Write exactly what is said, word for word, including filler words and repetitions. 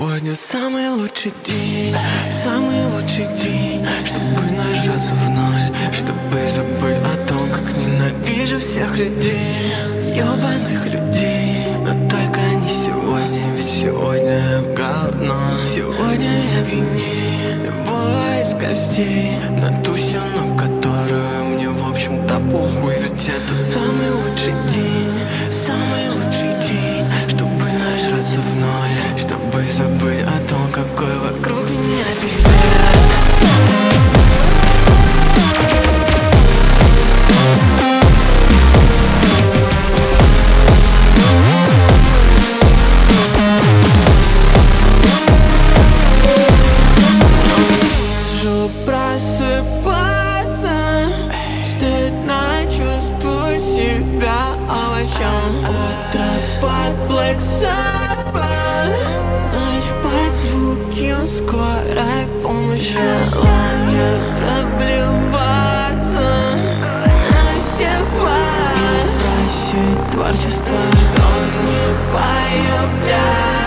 Сегодня самый лучший день, самый лучший день, чтобы нажраться в ноль, чтобы забыть о том, как ненавижу всех людей, ёбаных людей. Но только не сегодня, ведь сегодня я говно. Сегодня я виней любого из гостей на ту сену, которую мне в общем-то похуй. Ведь это самый лучший день, самый лучший день, чтобы нажраться в ноль, чтобы забыть о том, какой вокруг меня пиздец. Вижу просыпаться, стыдно чувствую себя овощом. Утро под Black Sabbath, ночь под звуки скорой помощи. Желание проблеваться на всех вас из-за творчества, что не появляется.